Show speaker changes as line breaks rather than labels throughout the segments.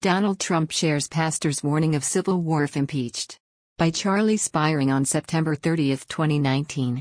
Donald Trump shares pastor's warning of civil war if impeached. By Charlie Spiring on September 30, 2019.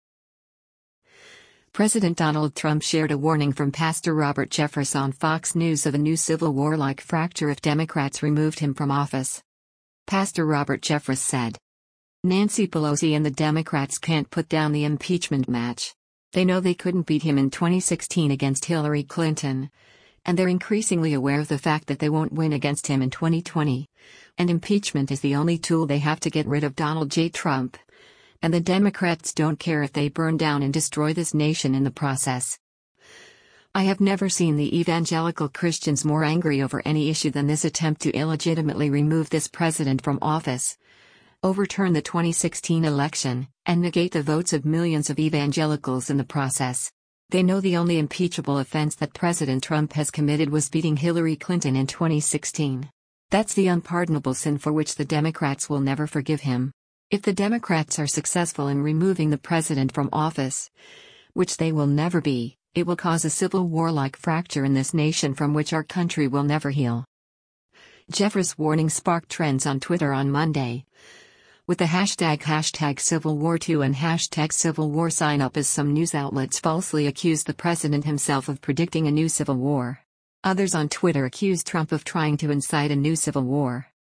President Donald Trump shared a warning from Pastor Robert Jeffress on Fox News of a new civil war-like fracture if Democrats removed him from office. Pastor Robert Jeffress said, "Nancy Pelosi and the Democrats can't put down the impeachment match. They know they couldn't beat him in 2016 against Hillary Clinton. And they're increasingly aware of the fact that they won't win against him in 2020. And impeachment is the only tool they have to get rid of Donald J. Trump. And the Democrats don't care if they burn down and destroy this nation in the process." I have never seen the evangelical Christians more angry over any issue than this attempt to illegitimately remove this president from office, overturn the 2016 election, and negate the votes of millions of evangelicals in the process. They know the only impeachable offense that President Trump has committed was beating Hillary Clinton in 2016. That's the unpardonable sin for which the Democrats will never forgive him. If the Democrats are successful in removing the president from office, which they will never be, it will cause a civil war-like fracture in this nation from which our country will never heal. Jeffress' warning sparked trends on Twitter on Monday, with the hashtag Civil War 2 and hashtag Civil War sign up as some news outlets falsely accused the president himself of predicting a new civil war. Others on Twitter accused Trump of trying to incite a new civil war.